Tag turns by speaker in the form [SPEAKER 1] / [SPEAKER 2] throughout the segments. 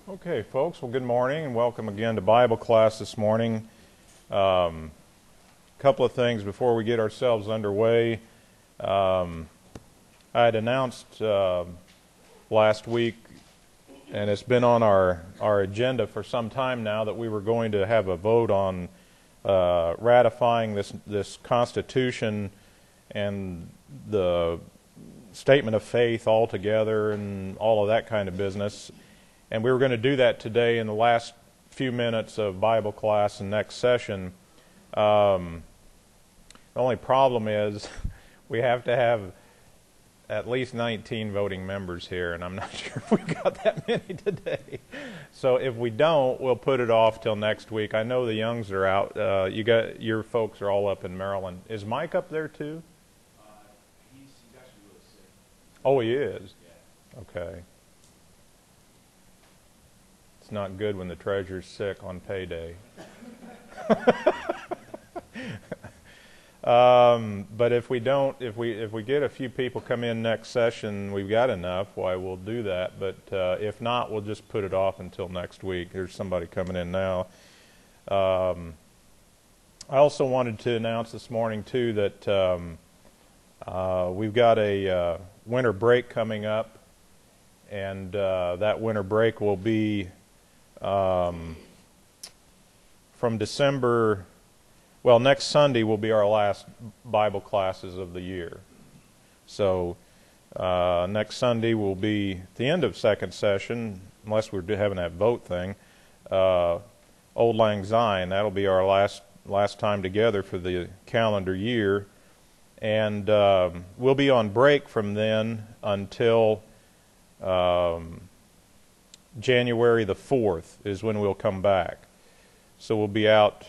[SPEAKER 1] Okay, folks. Well, good morning and welcome again to Bible class this morning. A couple of things before we get ourselves underway. I had announced last week, and it's been on our agenda for some time now, that we were going to have a vote on ratifying this Constitution and the statement of faith altogether and all of that kind of business. And we were going to do that today in the last few minutes of Bible class and next session. The only problem is we have to have at least 19 voting members here, and I'm not sure if we've got that many today. So if we don't, we'll put it off till next week. I know the Youngs are out. Your folks are all up in Maryland. Is Mike up there too?
[SPEAKER 2] He's actually really sick.
[SPEAKER 1] Oh, he is?
[SPEAKER 2] Yeah.
[SPEAKER 1] Okay. It's not good when the treasurer's sick on payday. But if we get a few people come in next session, we've got enough, why we'll do that. But if not, we'll just put it off until next week. There's somebody coming in now. I also wanted to announce this morning, too, that we've got a winter break coming up, and that winter break will be from December. Well, next Sunday will be our last Bible classes of the year. So next Sunday will be the end of second session, unless we're having that vote thing. Old Lang Syne, that'll be our last time together for the calendar year. And we'll be on break from then until January the 4th is when we'll come back. So we'll be out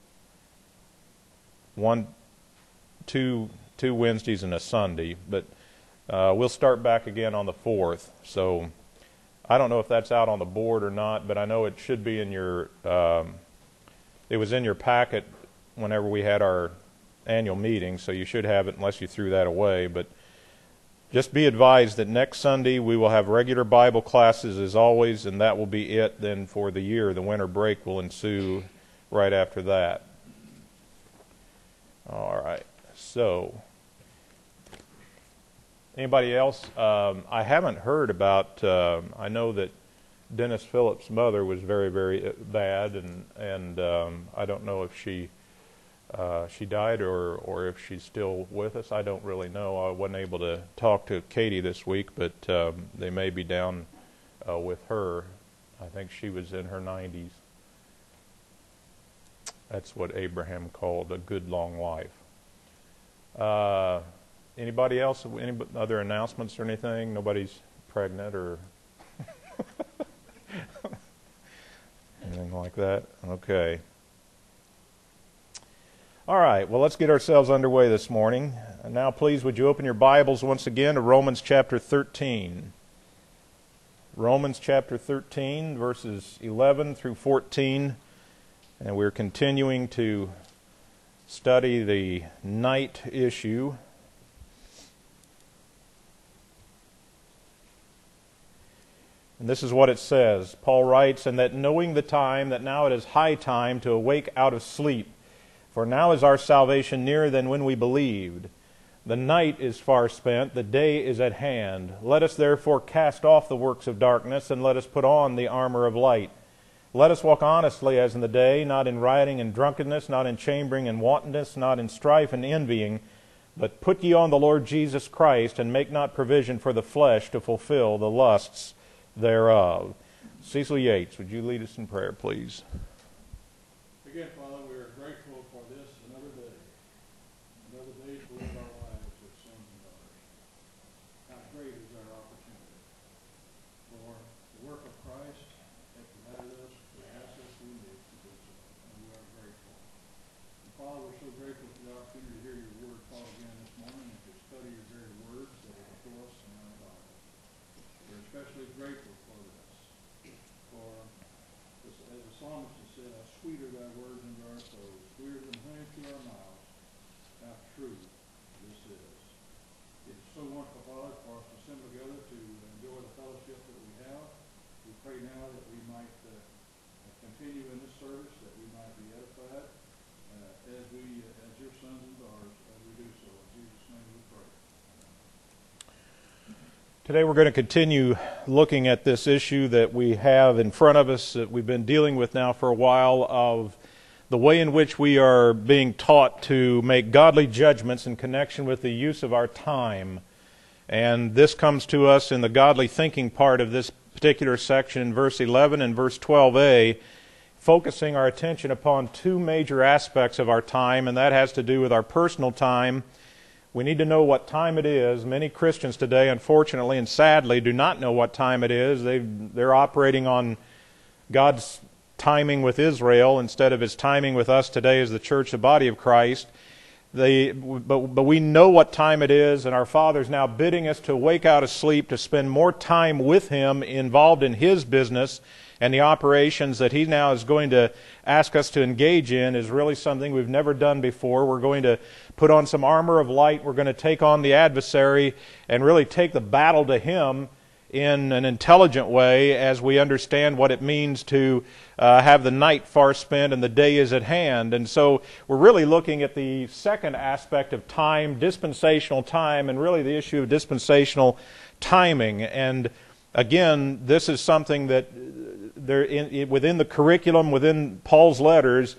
[SPEAKER 1] two Wednesdays and a Sunday, but we'll start back again on the 4th. So I don't know if that's out on the board or not, but I know it should be in your, it was in your packet whenever we had our annual meeting, so you should have it unless you threw that away. But just be advised that next Sunday we will have regular Bible classes as always, and that will be it then for the year. The winter break will ensue right after that. All right. So, anybody else? I haven't heard about. I know that Dennis Phillips' mother was very, very bad, and I don't know if she died or if she's still with us. I don't really know. I wasn't able to talk to Katie this week, but they may be down with her. I think she was in her 90s. That's what Abraham called a good long life. Anybody else? Any other announcements or anything? Nobody's pregnant or anything like that? Okay. All right, well, let's get ourselves underway this morning. And now, please, would you open your Bibles once again to Romans chapter 13. Romans chapter 13, verses 11 through 14. And we're continuing to study the night issue. And this is what it says. Paul writes, "And that knowing the time, that now it is high time to awake out of sleep. For now is our salvation nearer than when we believed. The night is far spent, the day is at hand. Let us therefore cast off the works of darkness, and let us put on the armor of light. Let us walk honestly as in the day, not in rioting and drunkenness, not in chambering and wantonness, not in strife and envying, but put ye on the Lord Jesus Christ, and make not provision for the flesh to fulfill the lusts thereof." Cecil Yates, would you lead us in prayer, please?
[SPEAKER 3] Again, Father, we are grateful for this another day to live our lives as sons and daughters. How great is our opportunity for the work of Christ that provided us, who has us who live to do so, and we are grateful. And Father, we're so grateful for the opportunity to hear your word taught again this morning and to study your very words that are before us in our Bible. We're especially grateful for this, for this, as the psalmist has said, how sweet are thy words unto our souls, sweeter than honey to our mouths. How true this is. It's so wonderful, Father, for us to assemble together to enjoy the fellowship that we have. We pray now that we continue in this service, that we might be edified as your sons and daughters, as we do so. In Jesus' name we pray.
[SPEAKER 1] Today we're going to continue looking at this issue that we have in front of us that we've been dealing with now for a while, of the way in which we are being taught to make godly judgments in connection with the use of our time. And this comes to us in the godly thinking part of this particular section in verse 11 and verse 12a, focusing our attention upon two major aspects of our time, and that has to do with our personal time. We need to know what time it is. Many Christians today, unfortunately and sadly, do not know what time it is. They're operating on God's timing with Israel instead of His timing with us today as the church, the body of Christ. But we know what time it is, and our Father's now bidding us to wake out of sleep, to spend more time with Him, involved in His business, and the operations that He now is going to ask us to engage in is really something we've never done before. We're going to put on some armor of light. We're going to take on the adversary and really take the battle to him in an intelligent way as we understand what it means to have the night far spent and the day is at hand. And so we're really looking at the second aspect of time, dispensational time, and really the issue of dispensational timing. And again, this is something that within the curriculum, within Paul's letters,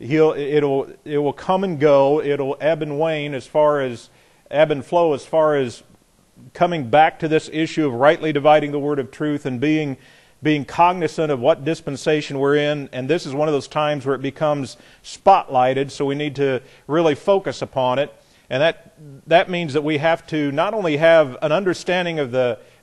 [SPEAKER 1] it will come and go. It'll ebb and wane as far as ebb and flow as far as coming back to this issue of rightly dividing the word of truth and being cognizant of what dispensation we're in. And this is one of those times where it becomes spotlighted, so we need to really focus upon it. And that means that we have to not only have an understanding of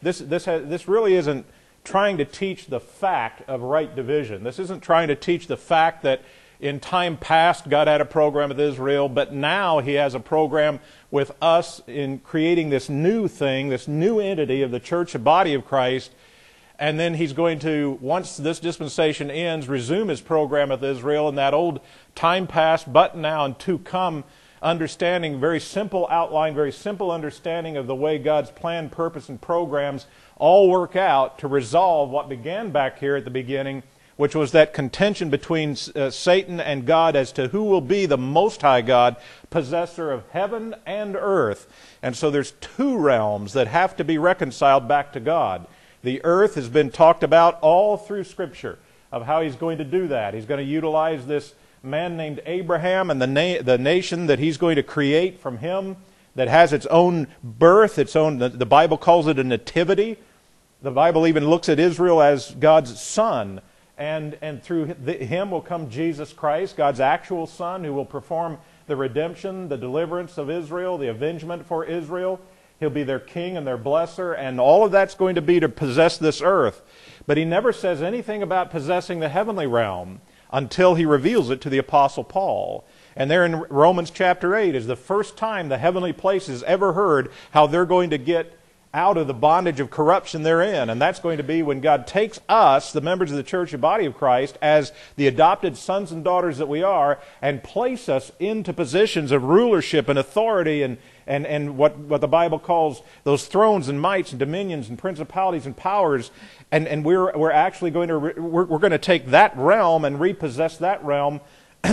[SPEAKER 1] this really isn't trying to teach the fact of right division. This isn't trying to teach the fact that in time past God had a program with Israel, but now He has a program with us in creating this new thing, this new entity of the church, the body of Christ. And then He's going to, once this dispensation ends, resume His program with Israel, and that old time past, but now and to come understanding, very simple outline, very simple understanding of the way God's plan, purpose, and programs all work out to resolve what began back here at the beginning, which was that contention between Satan and God as to who will be the Most High God, possessor of heaven and earth. And so there's two realms that have to be reconciled back to God. The earth has been talked about all through Scripture of how He's going to do that. He's going to utilize this man named Abraham and the nation that He's going to create from him that has its own birth, the Bible calls it a nativity. The Bible even looks at Israel as God's son. And through him will come Jesus Christ, God's actual Son, who will perform the redemption, the deliverance of Israel, the avengement for Israel. He'll be their king and their blesser, and all of that's going to be to possess this earth. But He never says anything about possessing the heavenly realm until He reveals it to the Apostle Paul. And there in Romans chapter 8 is the first time the heavenly places ever heard how they're going to get out of the bondage of corruption they're in. And that's going to be when God takes us, the members of the church, the body of Christ, as the adopted sons and daughters that we are, and place us into positions of rulership and authority and what the Bible calls those thrones and mights and dominions and principalities and powers. And we're actually going to take that realm and repossess that realm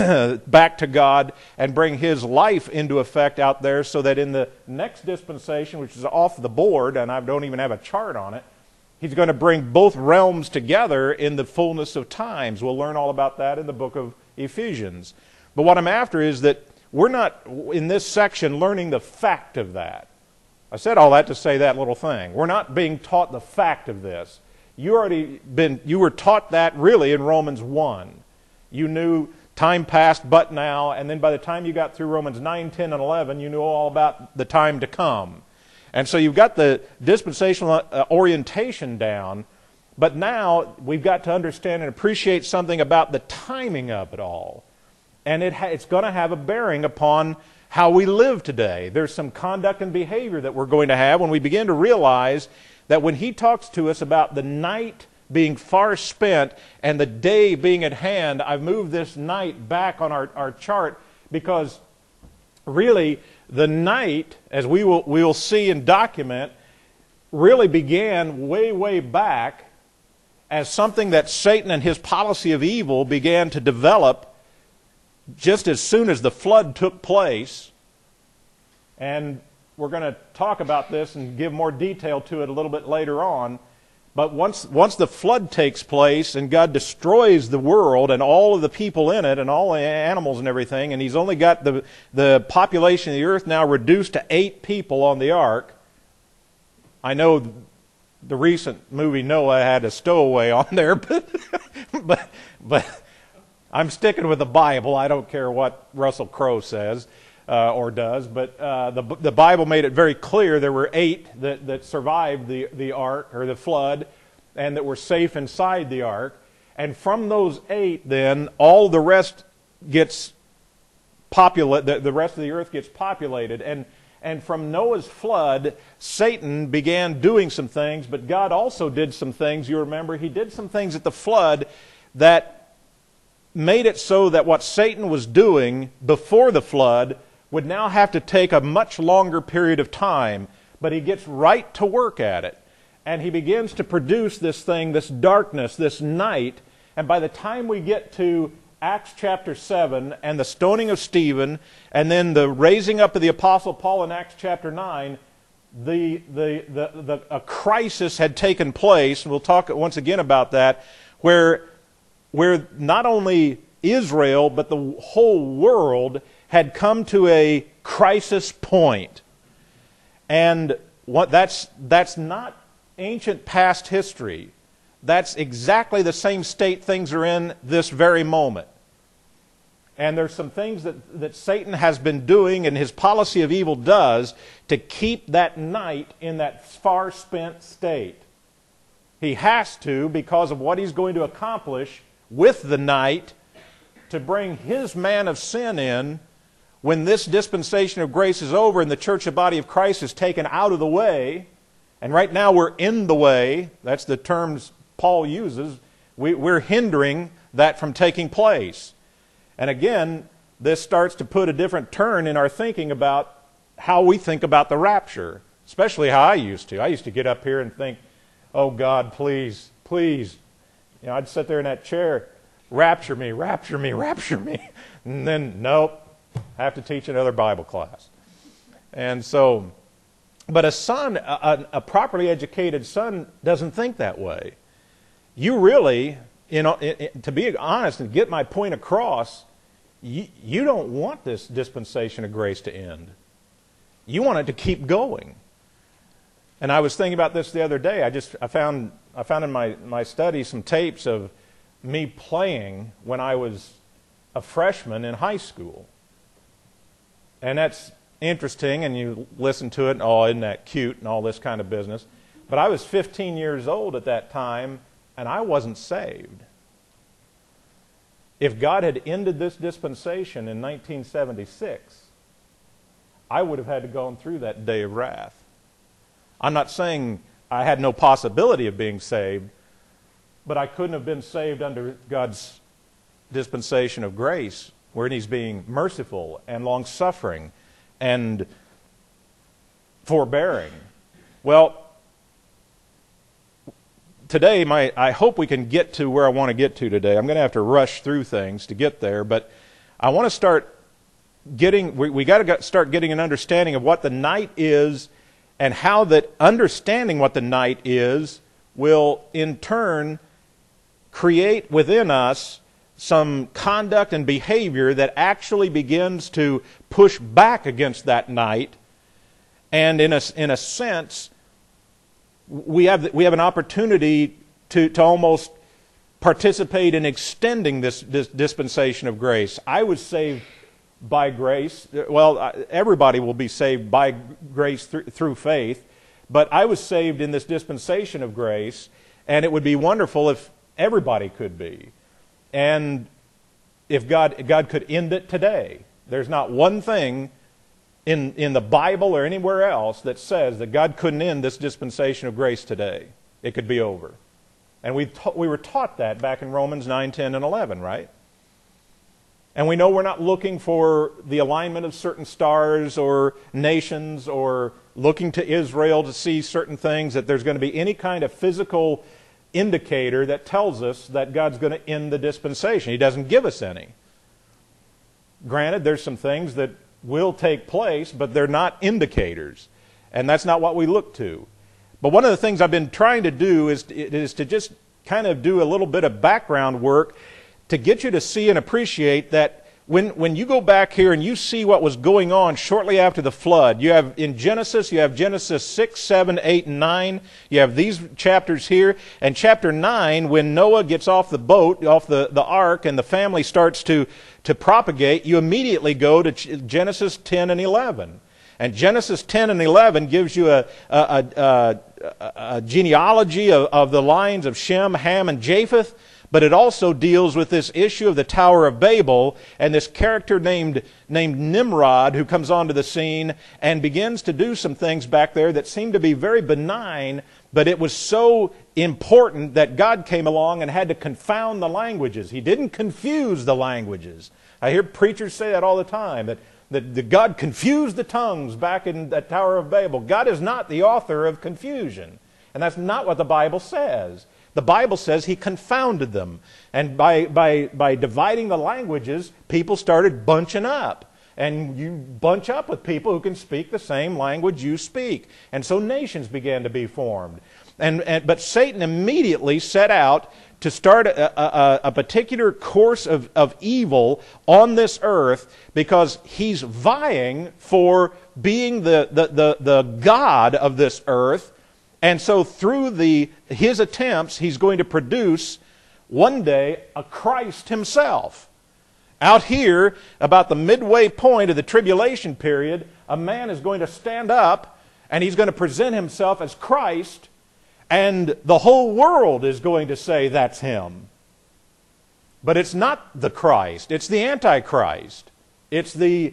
[SPEAKER 1] back to God and bring His life into effect out there, so that in the next dispensation, which is off the board, and I don't even have a chart on it, He's going to bring both realms together in the fullness of times. We'll learn all about that in the book of Ephesians. But what I'm after is that we're not, in this section, learning the fact of that. I said all that to say that little thing. We're not being taught the fact of this. You were taught that really in Romans 1. You knew time past, but now, and then by the time you got through Romans 9, 10, and 11, you knew all about the time to come. And so you've got the dispensational orientation down, but now we've got to understand and appreciate something about the timing of it all. And it's going to have a bearing upon how we live today. There's some conduct and behavior that we're going to have when we begin to realize that when He talks to us about the night being far spent and the day being at hand, I've moved this night back on our chart because really the night, as we will see and document, really began way, way back as something that Satan and his policy of evil began to develop just as soon as the flood took place. And we're going to talk about this and give more detail to it a little bit later on. But once the flood takes place and God destroys the world and all of the people in it and all the animals and everything, and he's only got the population of the earth now reduced to 8 people on the ark. I know the recent movie Noah had a stowaway on there, but I'm sticking with the Bible. I don't care what Russell Crowe says or does, but the Bible made it very clear there were 8 that survived the ark or the flood and that were safe inside the ark. And from those 8, then all the rest gets the rest of the earth gets populated. And from Noah's flood, Satan began doing some things, but God also did some things. You remember, he did some things at the flood that made it so that what Satan was doing before the flood would now have to take a much longer period of time. But he gets right to work at it. And he begins to produce this thing, this darkness, this night. And by the time we get to Acts chapter 7 and the stoning of Stephen and then the raising up of the Apostle Paul in Acts chapter 9, a crisis had taken place, and we'll talk once again about that, where not only Israel but the whole world had come to a crisis point. And that's not ancient past history. That's exactly the same state things are in this very moment. And there's some things that Satan has been doing and his policy of evil does to keep that night in that far spent state. He has to, because of what he's going to accomplish with the night, to bring his man of sin in when this dispensation of grace is over and the church, the body of Christ, is taken out of the way. And right now we're in the way. That's the terms Paul uses. We're hindering that from taking place. And again, this starts to put a different turn in our thinking about how we think about the rapture, especially how I used to. I used to get up here and think, oh God, please, please. You know, I'd sit there in that chair, rapture me, rapture me, rapture me. And then, nope, I have to teach another Bible class. And so, but a son, a properly educated son, doesn't think that way. You really, to be honest and get my point across, you don't want this dispensation of grace to end. You want it to keep going. And I was thinking about this the other day. I found in my study some tapes of me playing when I was a freshman in high school. And that's interesting, and you listen to it, and oh, isn't that cute, and all this kind of business. But I was 15 years old at that time, and I wasn't saved. If God had ended this dispensation in 1976, I would have had to go through that day of wrath. I'm not saying I had no possibility of being saved, but I couldn't have been saved under God's dispensation of grace, wherein He's being merciful and long-suffering and forbearing. Well, today, I hope we can get to where I want to get to today. I'm going to have to rush through things to get there, but I want to start getting, we got to start getting an understanding of what the night is and how that understanding what the night is will in turn create within us some conduct and behavior that actually begins to push back against that night. And in a sense, we have an opportunity to almost participate in extending this dispensation of grace. I was saved by grace. Well, everybody will be saved by grace through faith, but I was saved in this dispensation of grace, and it would be wonderful if everybody could be. And if God could end it today. There's not one thing in the Bible or anywhere else that says that God couldn't end this dispensation of grace today. It could be over. And we were taught that back in Romans 9, 10, and 11, right? And we know we're not looking for the alignment of certain stars or nations or looking to Israel to see certain things, that there's going to be any kind of physical indicator that tells us that God's going to end the dispensation. He doesn't give us any. Granted, there's some things that will take place, but they're not indicators. And that's not what we look to. But one of the things I've been trying to do is to just kind of do a little bit of background work to get you to see and appreciate that when you go back here and you see what was going on shortly after the flood, you have Genesis 6, 7, 8, and 9. You have these chapters here. And chapter 9, when Noah gets off the boat, off the ark, and the family starts to propagate, you immediately go to Genesis 10 and 11. And Genesis 10 and 11 gives you a genealogy of the lines of Shem, Ham, and Japheth. But it also deals with this issue of the Tower of Babel and this character named Nimrod who comes onto the scene and begins to do some things back there that seem to be very benign, but it was so important that God came along and had to confound the languages. He didn't confuse the languages. I hear preachers say that all the time, that God confused the tongues back in the Tower of Babel. God is not the author of confusion. And that's not what the Bible says. The Bible says He confounded them. And by dividing the languages, people started bunching up. And you bunch up with people who can speak the same language you speak. And so nations began to be formed. But Satan immediately set out to start a particular course of evil on this earth because he's vying for being the God of this earth. And so through his attempts, he's going to produce one day a Christ himself. Out here, about the midway point of the tribulation period, a man is going to stand up and he's going to present himself as Christ, and the whole world is going to say that's him. But it's not the Christ, it's the Antichrist. It's the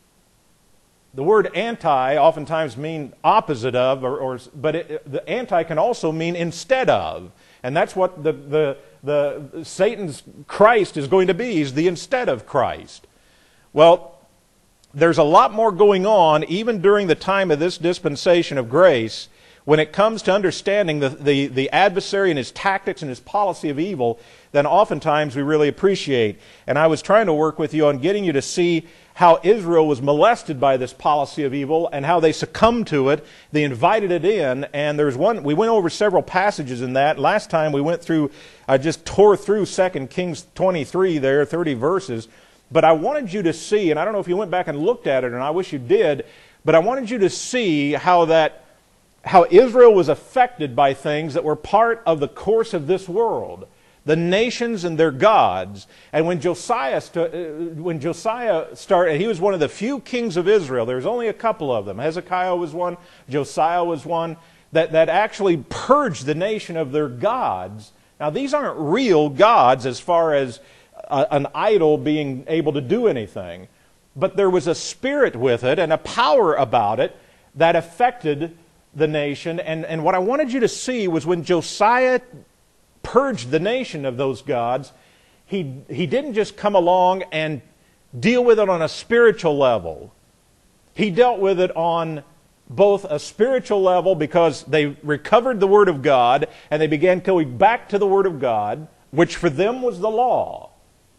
[SPEAKER 1] word anti oftentimes mean opposite of, but the anti can also mean instead of. And that's what the Satan's Christ is going to be. He's the instead of Christ. Well, there's a lot more going on even during the time of this dispensation of grace when it comes to understanding the adversary and his tactics and his policy of evil than oftentimes we really appreciate. And I was trying to work with you on getting you to see how Israel was molested by this policy of evil and how they succumbed to it. They invited it in, and we went over several passages in that. Last time we went through, I just tore through 2 Kings 23 there, 30 verses. But I wanted you to see, and I don't know if you went back and looked at it, and I wish you did, but I wanted you to see how Israel was affected by things that were part of the course of this world. The nations and their gods. And when Josiah started, he was one of the few kings of Israel. There was only a couple of them. Hezekiah was one, Josiah was one, that actually purged the nation of their gods. Now these aren't real gods as far as an idol being able to do anything. But there was a spirit with it and a power about it that affected the nation. And what I wanted you to see was when Josiah purged the nation of those gods, he didn't just come along and deal with it on a spiritual level. He dealt with it on both a spiritual level because they recovered the Word of God and they began going back to the Word of God, which for them was the law.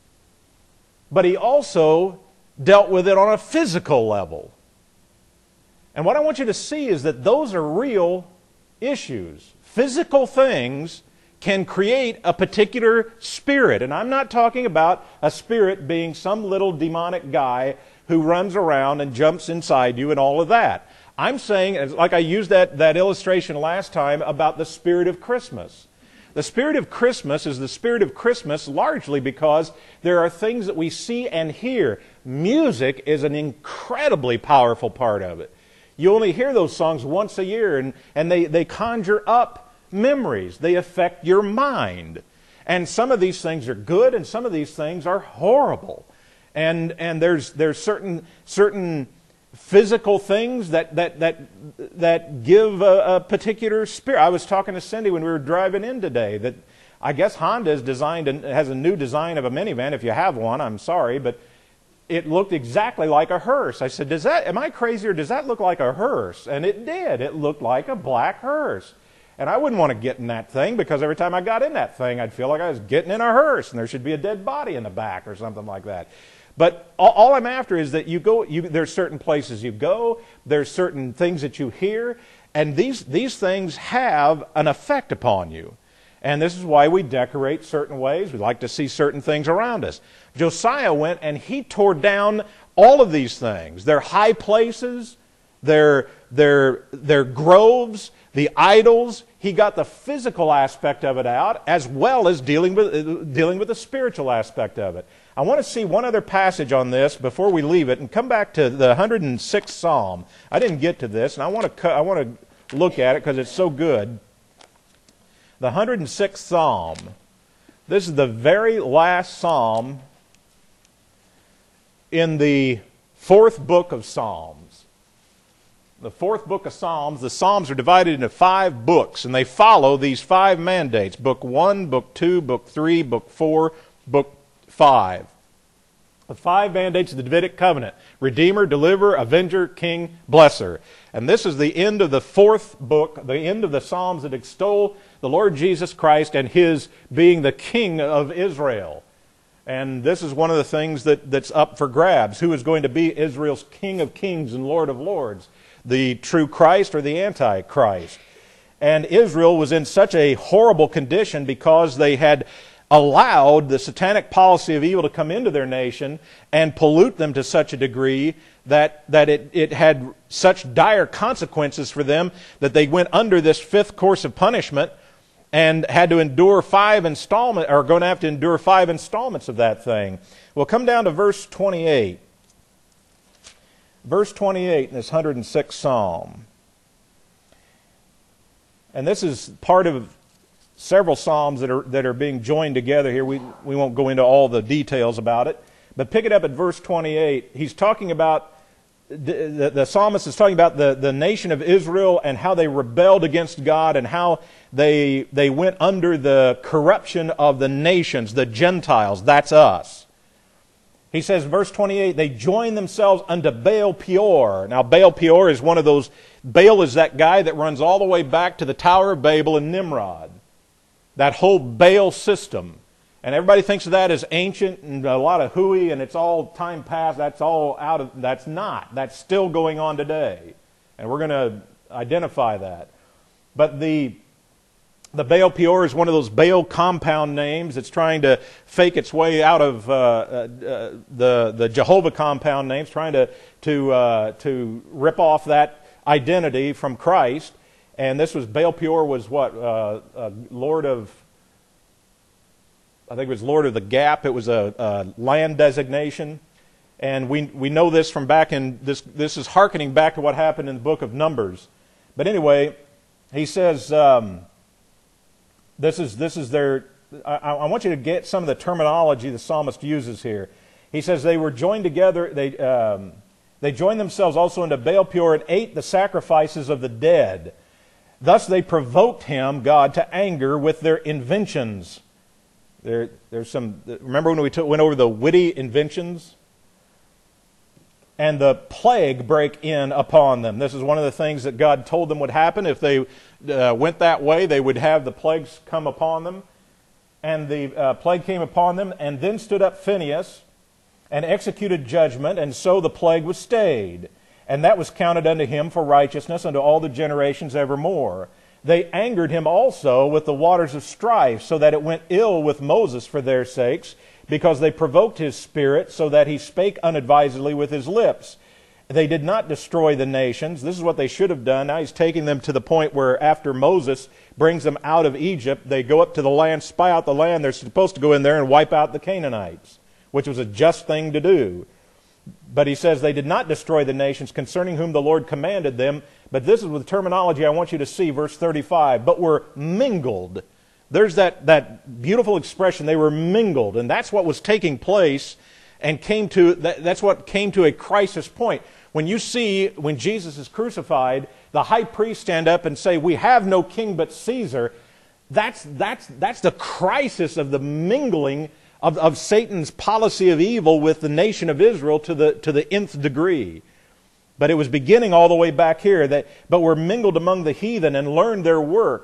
[SPEAKER 1] But he also dealt with it on a physical level. And what I want you to see is that those are real issues. Physical things can create a particular spirit. And I'm not talking about a spirit being some little demonic guy who runs around and jumps inside you and all of that. I'm saying, like I used that illustration last time about the spirit of Christmas. The spirit of Christmas is the spirit of Christmas largely because there are things that we see and hear. Music is an incredibly powerful part of it. You only hear those songs once a year, and they conjure up memories. They affect your mind. And some of these things are good, and some of these things are horrible. And there's certain physical things that give a particular spirit. I was talking to Cindy when we were driving in today that I guess Honda has a new design of a minivan. If you have one, I'm sorry, but it looked exactly like a hearse. I said, am I crazy or does that look like a hearse? And it did. It looked like a black hearse. And I wouldn't want to get in that thing because every time I got in that thing, I'd feel like I was getting in a hearse and there should be a dead body in the back or something like that. But all I'm after is that there's certain places you go, there's certain things that you hear, and these things have an effect upon you. And this is why we decorate certain ways. We like to see certain things around us. Josiah went and he tore down all of these things. Their high places, their groves, the idols. He got the physical aspect of it out as well as dealing with the spiritual aspect of it. I want to see one other passage on this before we leave it and come back to the 106th Psalm. I didn't get to this, and I want to look at it because it's so good. The 106th Psalm. This is the very last Psalm in the fourth book of Psalms. The fourth book of Psalms, the Psalms are divided into 5 books, and they follow these 5 mandates. Book 1, Book 2, Book 3, Book 4, Book 5. The 5 mandates of the Davidic covenant: Redeemer, Deliverer, Avenger, King, Blesser. And this is the end of the 4th book, the end of the Psalms that extol the Lord Jesus Christ and His being the King of Israel. And this is one of the things that's up for grabs. Who is going to be Israel's King of Kings and Lord of Lords? The true Christ or the Antichrist? And Israel was in such a horrible condition because they had allowed the satanic policy of evil to come into their nation and pollute them to such a degree that it had such dire consequences for them that they went under this 5th course of punishment and had to endure 5 installments, or going to have to endure 5 installments of that thing. We'll come down to verse 28. Verse 28 in this 106th Psalm. And this is part of several psalms that are being joined together here. We won't go into all the details about it, but pick it up at verse 28. He's talking about the psalmist is talking about the nation of Israel and how they rebelled against God and how they went under the corruption of the nations, the Gentiles. That's us. He says, verse 28, they joined themselves unto Baal Peor. Now, Baal Peor is one of those. Baal is that guy that runs all the way back to the Tower of Babel and Nimrod. That whole Baal system. And everybody thinks of that as ancient and a lot of hooey and it's all time past. That's all out of. That's not. That's still going on today. And we're going to identify that. But the Baal Peor is one of those Baal compound names that's trying to fake its way out of the Jehovah compound names, trying to rip off that identity from Christ. And this was, Baal Peor was what? Lord of, I think it was Lord of the Gap. It was a land designation. And we know this from back in, this is hearkening back to what happened in the book of Numbers. But anyway, he says, this is their, I want you to get some of the terminology the psalmist uses here. He says they were joined together, they joined themselves also into Baal Peor and ate the sacrifices of the dead. Thus they provoked him, God, to anger with their inventions. There's some. Remember when we went over the witty inventions? And the plague break in upon them. This is one of the things that God told them would happen. If they went that way, they would have the plagues come upon them. And the plague came upon them, and then stood up Phinehas and executed judgment, and so the plague was stayed. And that was counted unto him for righteousness unto all the generations evermore. They angered him also with the waters of strife, so that it went ill with Moses for their sakes, because they provoked his spirit, so that he spake unadvisedly with his lips. They did not destroy the nations. This is what they should have done. Now he's taking them to the point where after Moses brings them out of Egypt, they go up to the land, spy out the land. They're supposed to go in there and wipe out the Canaanites, which was a just thing to do. But he says they did not destroy the nations concerning whom the Lord commanded them. But this is with terminology I want you to see, verse 35. But were mingled. There's that beautiful expression, they were mingled. And that's what was taking place and that's what came to a crisis point. When you see, when Jesus is crucified, the high priest stand up and say, we have no king but Caesar. That's the crisis of the mingling of Satan's policy of evil with the nation of Israel to the nth degree. But it was beginning all the way back here. But were mingled among the heathen and learned their works.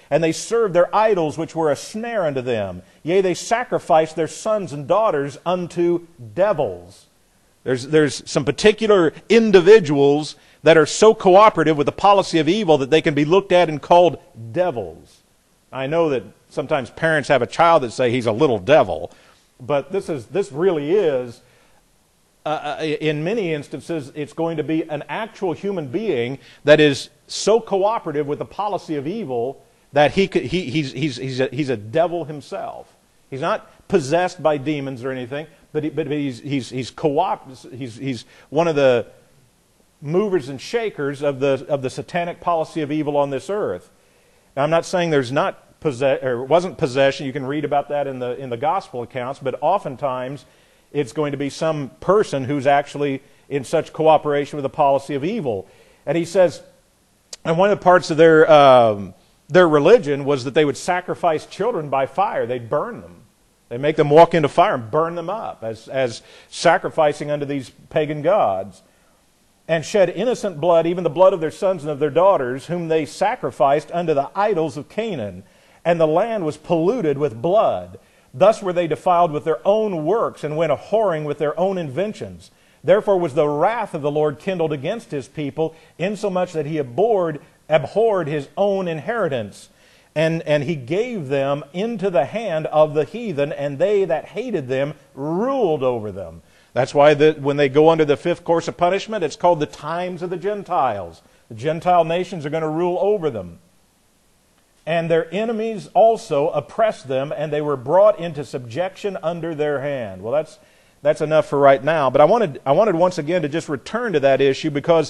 [SPEAKER 1] and they served their idols, which were a snare unto them. Yea, they sacrificed their sons and daughters unto devils. There's some particular individuals that are so cooperative with the policy of evil that they can be looked at and called devils. I know that sometimes parents have a child that say he's a little devil, but this really is, in many instances, it's going to be an actual human being that is so cooperative with the policy of evil that he's a devil himself. He's not possessed by demons or anything, but he's one of the movers and shakers of the satanic policy of evil on this earth. Now, I'm not saying there's not wasn't possession. You can read about that in the gospel accounts, but oftentimes it's going to be some person who's actually in such cooperation with the policy of evil. And he says, and one of the parts of their religion was that they would sacrifice children by fire. They'd burn them. They make them walk into fire and burn them up as sacrificing unto these pagan gods. And shed innocent blood, even the blood of their sons and of their daughters, whom they sacrificed unto the idols of Canaan. And the land was polluted with blood. Thus were they defiled with their own works, and went a-whoring with their own inventions. Therefore was the wrath of the Lord kindled against his people, insomuch that he abhorred his own inheritance. And he gave them into the hand of the heathen, and they that hated them ruled over them. That's why when they go under the fifth course of punishment, it's called the times of the Gentiles. The Gentile nations are going to rule over them. And their enemies also oppressed them, and they were brought into subjection under their hand. Well, that's enough for right now. But I wanted once again to just return to that issue, because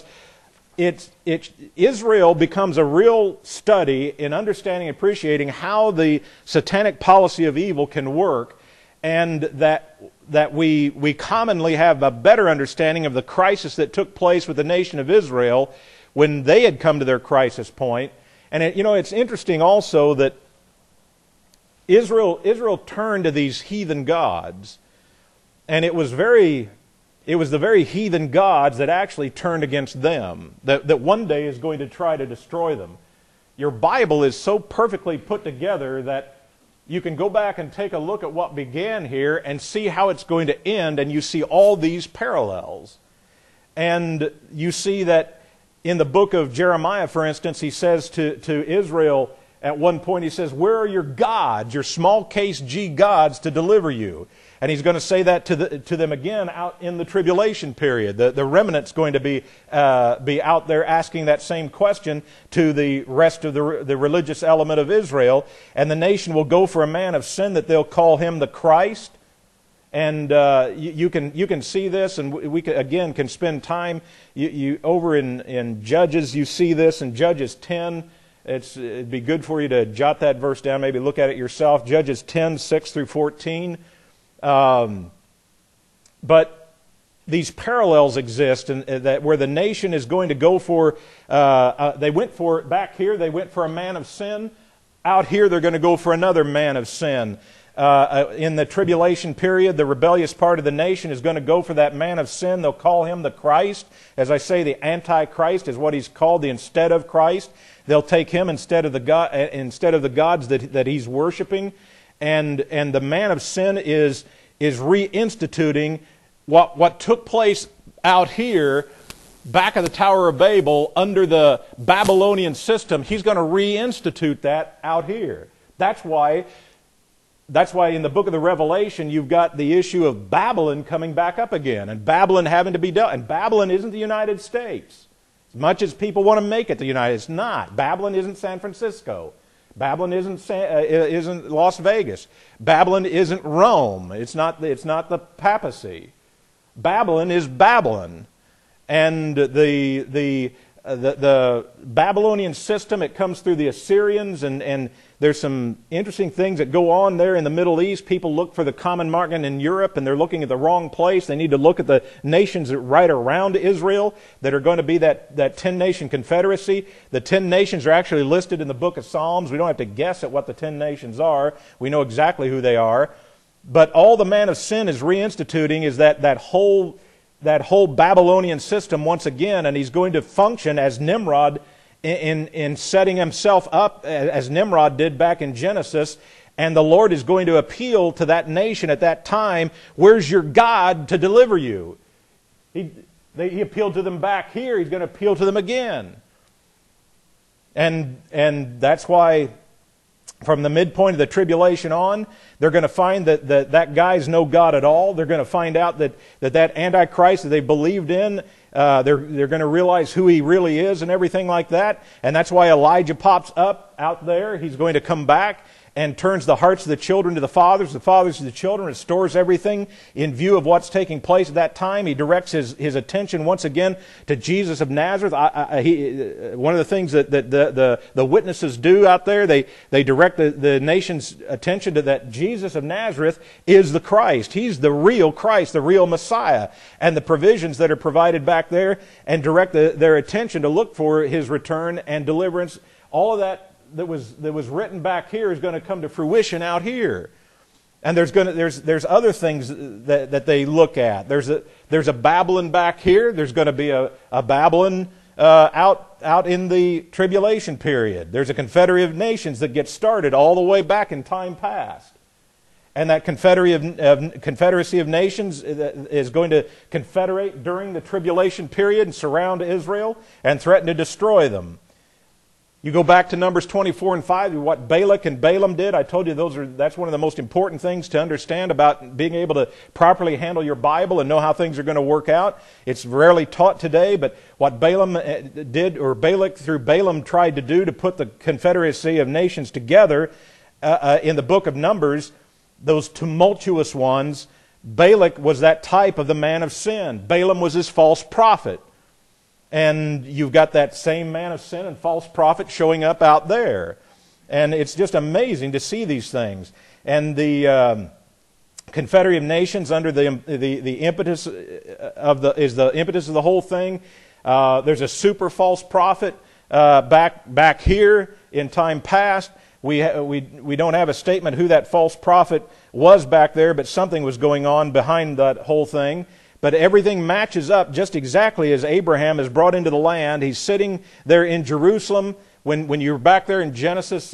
[SPEAKER 1] Israel becomes a real study in understanding and appreciating how the satanic policy of evil can work, and that we commonly have a better understanding of the crisis that took place with the nation of Israel when they had come to their crisis point. And it's interesting also that Israel turned to these heathen gods, and it was the very heathen gods that actually turned against them, that one day is going to try to destroy them. Your Bible is so perfectly put together that you can go back and take a look at what began here and see how it's going to end, and you see all these parallels. And you see that in the book of Jeremiah, for instance, he says to Israel at one point, he says, "Where are your gods, your small case G gods, to deliver you?" And he's going to say that to them again out in the tribulation period. The remnant's going to be out there asking that same question to the rest of the religious element of Israel. And the nation will go for a man of sin that they'll call him the Christ. And you can see this, and we can spend time. You over in Judges, you see this in Judges 10. It'd be good for you to jot that verse down, maybe look at it yourself. Judges 10, 6 through 14. But these parallels exist, and that where the nation is going to go for, they went for, back here, they went for a man of sin. Out here, they're going to go for another man of sin. In the tribulation period, the rebellious part of the nation is going to go for that man of sin. They'll call him the Christ. As I say, the Antichrist is what he's called, the instead of Christ. They'll take him instead of the gods that he's worshiping. And the man of sin is reinstituting what took place out here back of the Tower of Babel under the Babylonian system. He's going to reinstitute that out here. That's why in the book of the Revelation you've got the issue of Babylon coming back up again, and Babylon having to be dealt. And Babylon isn't the United States. As much as people want to make it the United States, it's not. Babylon isn't San Francisco. Babylon isn't Las Vegas. Babylon isn't Rome. It's not the papacy. Babylon is Babylon, and the Babylonian system, it comes through the Assyrians, and there's some interesting things that go on there in the Middle East. People look for the common market in Europe, and they're looking at the wrong place. They need to look at the nations right around Israel that are going to be that 10-nation confederacy. The 10 nations are actually listed in the book of Psalms. We don't have to guess at what the 10 nations are. We know exactly who they are. But all the man of sin is reinstituting is that whole Babylonian system once again, and he's going to function as Nimrod in setting himself up as Nimrod did back in Genesis, and the Lord is going to appeal to that nation at that time, where's your God to deliver you? He appealed to them back here, he's going to appeal to them again. And that's why from the midpoint of the tribulation on, they're going to find that guy's no God at all. They're going to find out that Antichrist that they believed in, they're going to realize who he really is and everything like that. And that's why Elijah pops up out there. He's going to come back and turns the hearts of the children to the fathers to the children, restores everything in view of what's taking place at that time. He directs his attention once again to Jesus of Nazareth. One of the things that the witnesses do out there, they direct the nation's attention to that Jesus of Nazareth is the Christ. He's the real Christ, the real Messiah. And the provisions that are provided back there, and direct their attention to look for his return and deliverance. All of that was written back here is going to come to fruition out here. And there's other things that they look at. There's a Babylon back here. There's going to be a Babylon out in the tribulation period. There's a confederacy of nations that gets started all the way back in time past. And that confederacy of nations is going to confederate during the tribulation period and surround Israel and threaten to destroy them. You go back to Numbers 24 and 5, what Balak and Balaam did. I told you that's one of the most important things to understand about being able to properly handle your Bible and know how things are going to work out. It's rarely taught today, but what Balaam did, or Balak through Balaam tried to do to put the confederacy of nations together in the book of Numbers, those tumultuous ones, Balak was that type of the man of sin. Balaam was his false prophet. And you've got that same man of sin and false prophet showing up out there. And it's just amazing to see these things. And the confederacy of nations under the impetus of the impetus of the whole thing. There's a super false prophet back here in time past. We don't have a statement who that false prophet was back there, but something was going on behind that whole thing. But everything matches up just exactly as Abraham is brought into the land. He's sitting there in Jerusalem. When you're back there in Genesis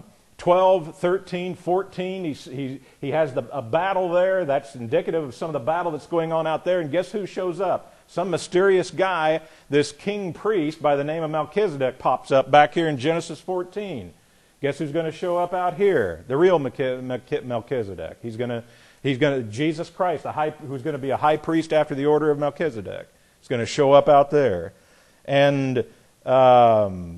[SPEAKER 1] 12, 13, 14, he has a battle there. That's indicative of some of the battle that's going on out there. And guess who shows up? Some mysterious guy, this king priest by the name of Melchizedek, pops up back here in Genesis 14. Guess who's going to show up out here? The real Melchizedek. He's going to Jesus Christ, who's going to be a high priest after the order of Melchizedek. He's going to show up out there. And the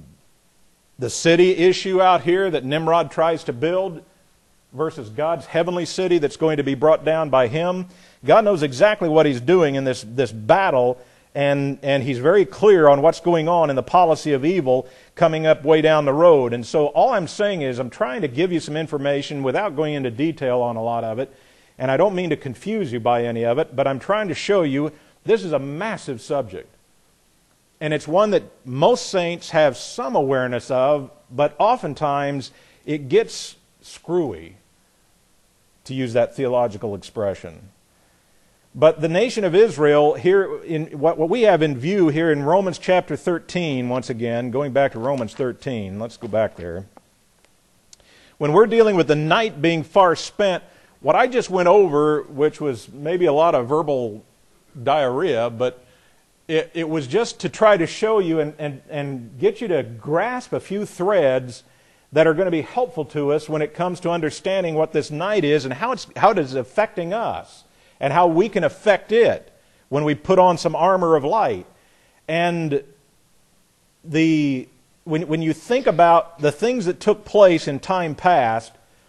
[SPEAKER 1] city issue out here that Nimrod tries to build versus God's heavenly city that's going to be brought down by him. God knows exactly what he's doing in this battle, and he's very clear on what's going on in the policy of evil coming up way down the road. And so all I'm saying is I'm trying to give you some information without going into detail on a lot of it. And I don't mean to confuse you by any of it, but I'm trying to show you this is a massive subject. And it's one that most saints have some awareness of, but oftentimes it gets screwy, to use that theological expression. But the nation of Israel, here in what we have in view here in Romans chapter 13, once again, going back to Romans 13, let's go back there. When we're dealing with the night being far spent, what I just went over, which was maybe a lot of verbal diarrhea, but it was just to try to show you and get you to grasp a few threads that are going to be helpful to us when it comes to understanding what this night is and how it is affecting us and how we can affect it when we put on some armor of light. And when you think about the things that took place in time past,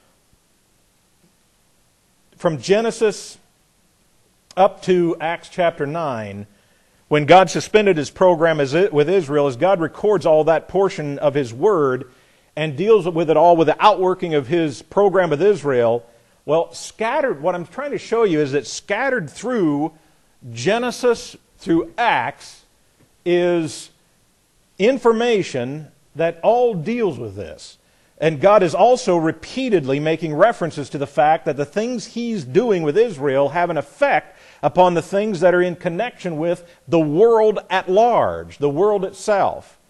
[SPEAKER 1] from Genesis up to Acts chapter 9, when God suspended his program with Israel, as God records all that portion of his word and deals with it all with the outworking of his program with Israel, well, scattered, what I'm trying to show you is that scattered through Genesis through Acts is information that all deals with this. And God is also repeatedly making references to the fact that the things he's doing with Israel have an effect upon the things that are in connection with the world at large, the world itself.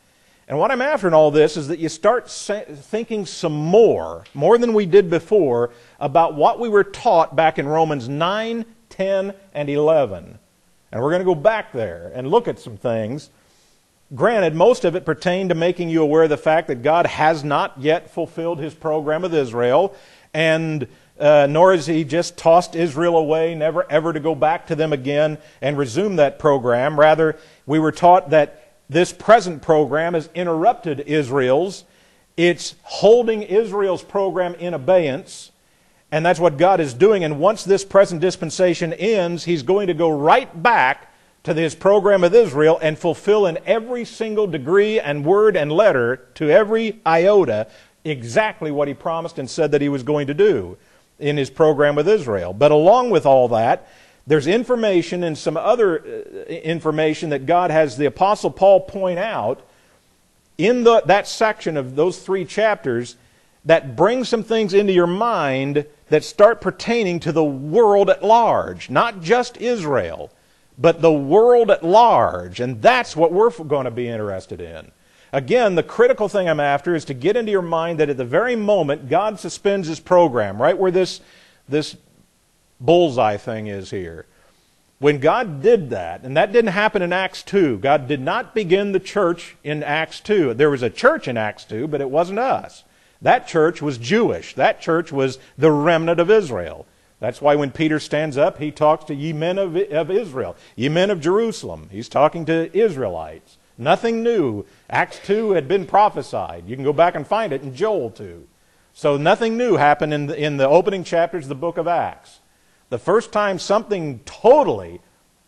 [SPEAKER 1] And what I'm after in all this is that you start thinking some more than we did before, about what we were taught back in Romans 9, 10, and 11. And we're going to go back there and look at some things. Granted, most of it pertained to making you aware of the fact that God has not yet fulfilled His program with Israel, and nor has He just tossed Israel away, never ever to go back to them again and resume that program. Rather, we were taught that this present program has interrupted Israel's. It's holding Israel's program in abeyance, and that's what God is doing. And once this present dispensation ends, He's going to go right back to His program with Israel and fulfill in every single degree and word and letter, to every iota, exactly what He promised and said that He was going to do in His program with Israel. But along with all that, there's information and some other information that God has the Apostle Paul point out in that section of those 3 chapters that bring some things into your mind that start pertaining to the world at large. Not just Israel, but the world at large. And that's what we're going to be interested in. Again, the critical thing I'm after is to get into your mind that at the very moment God suspends His program, right where this bullseye thing is here. When God did that, and that didn't happen in Acts 2. God did not begin the church in Acts 2. There was a church in Acts 2, but it wasn't us. That church was Jewish. That church was the remnant of Israel. That's why when Peter stands up, he talks to ye men of Israel, ye men of Jerusalem. He's talking to Israelites. Nothing new. Acts 2 had been prophesied. You can go back and find it in Joel 2. So nothing new happened in the opening chapters of the book of Acts. The first time something totally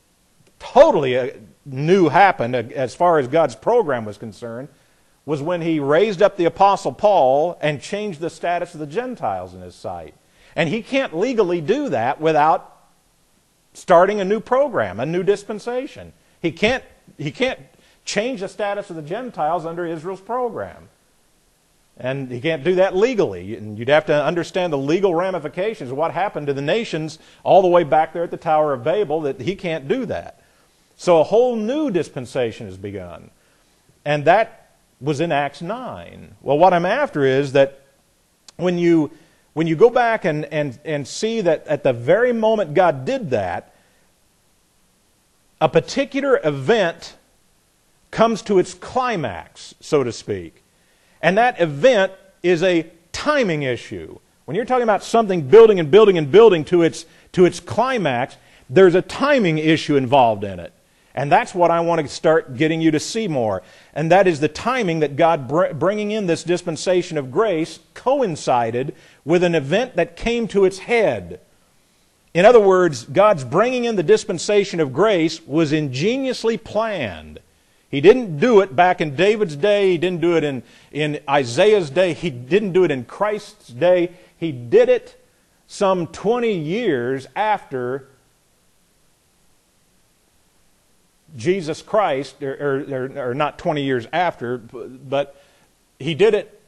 [SPEAKER 1] new happened as far as God's program was concerned was when He raised up the Apostle Paul and changed the status of the Gentiles in His sight. And He can't legally do that without starting a new program, a new dispensation. He can't change the status of the Gentiles under Israel's program. And He can't do that legally. And you'd have to understand the legal ramifications of what happened to the nations all the way back there at the Tower of Babel, that He can't do that. So a whole new dispensation has begun. And that was in Acts 9. Well, what I'm after is that when you go back and see that at the very moment God did that, a particular event comes to its climax, so to speak. And that event is a timing issue. When you're talking about something building and building and building to its climax, there's a timing issue involved in it. And that's what I want to start getting you to see more. And that is the timing that God bringing in this dispensation of grace coincided with an event that came to its head. In other words, God's bringing in the dispensation of grace was ingeniously planned. He didn't do it back in David's day. He didn't do it in Isaiah's day. He didn't do it in Christ's day. He did it some 20 years after Jesus Christ, or not 20 years after, but He did it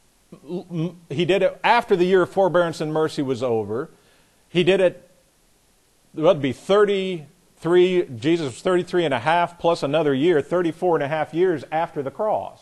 [SPEAKER 1] after the year of forbearance and mercy was over. He did it, it would be 33, Jesus was 33 and a half plus another year, 34 and a half years after the cross.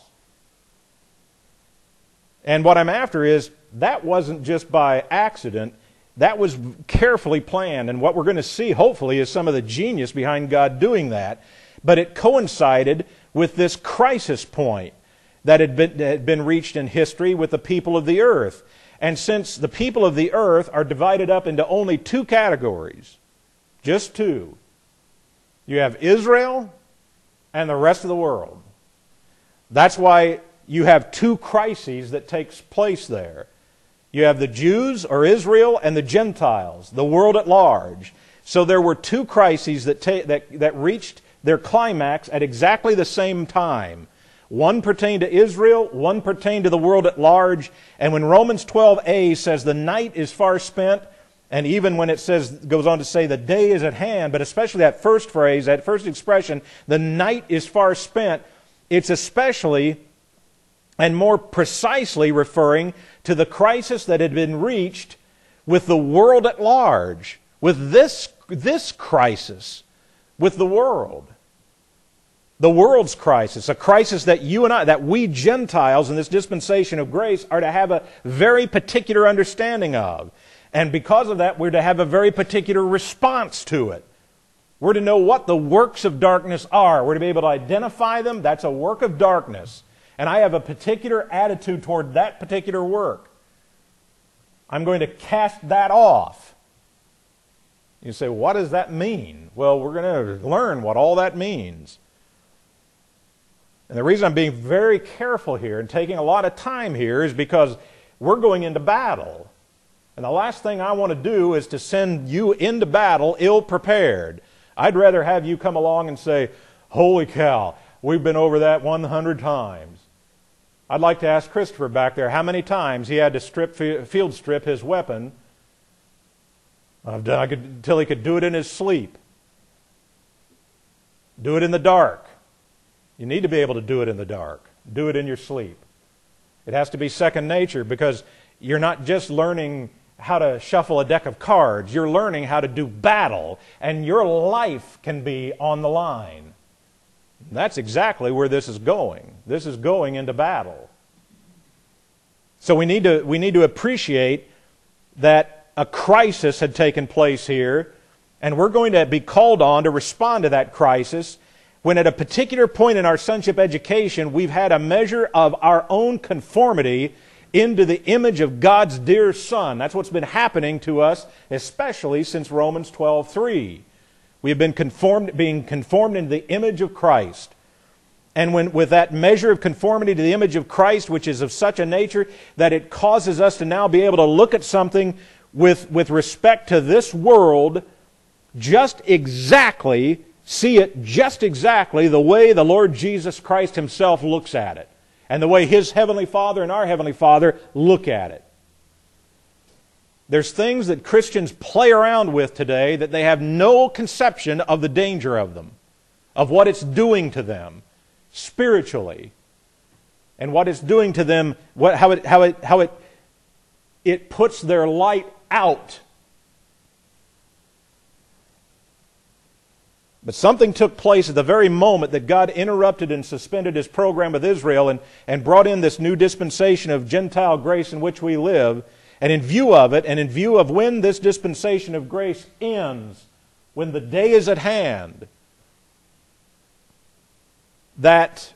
[SPEAKER 1] And what I'm after is, that wasn't just by accident. That was carefully planned, and what we're going to see, hopefully, is some of the genius behind God doing that. But it coincided with this crisis point that had been reached in history with the people of the earth. And since the people of the earth are divided up into only 2 categories, just 2, you have Israel and the rest of the world. That's why you have 2 crises that takes place there. You have the Jews, or Israel, and the Gentiles, the world at large. So there were 2 crises that reached their climax at exactly the same time. One pertained to Israel, one pertained to the world at large. And when Romans 12a says the night is far spent, and even when it goes on to say the day is at hand, but especially that first phrase, that first expression, the night is far spent, it's especially and more precisely referring to the crisis that had been reached with the world at large, with this crisis with the world. The world's crisis, a crisis that you and I, that we Gentiles in this dispensation of grace are to have a very particular understanding of. And because of that, we're to have a very particular response to it. We're to know what the works of darkness are. We're to be able to identify them. That's a work of darkness. And I have a particular attitude toward that particular work. I'm going to cast that off. You say, what does that mean? Well, we're going to learn what all that means. And the reason I'm being very careful here and taking a lot of time here is because we're going into battle. And the last thing I want to do is to send you into battle ill-prepared. I'd rather have you come along and say, holy cow, we've been over that 100 times. I'd like to ask Christopher back there how many times he had to field strip his weapon until he could do it in his sleep. Do it in the dark. You need to be able to do it in the dark. Do it in your sleep. It has to be second nature because you're not just learning how to shuffle a deck of cards. You're learning how to do battle, and your life can be on the line. That's exactly where this is going. This is going into battle. So we need to appreciate that a crisis had taken place here, and we're going to be called on to respond to that crisis when at a particular point in our sonship education we've had a measure of our own conformity into the image of God's dear Son. That's what's been happening to us, especially since Romans 12:3. We have been being conformed into the image of Christ. And with that measure of conformity to the image of Christ, which is of such a nature that it causes us to now be able to look at something with respect to this world, see it just exactly the way the Lord Jesus Christ Himself looks at it. And the way His Heavenly Father and our Heavenly Father look at it. There's things that Christians play around with today that they have no conception of the danger of them, of what it's doing to them spiritually, and what it's doing to them, how it puts their light out. But something took place at the very moment that God interrupted and suspended His program with Israel and brought in this new dispensation of Gentile grace in which we live. And in view of it, and in view of when this dispensation of grace ends, when the day is at hand, that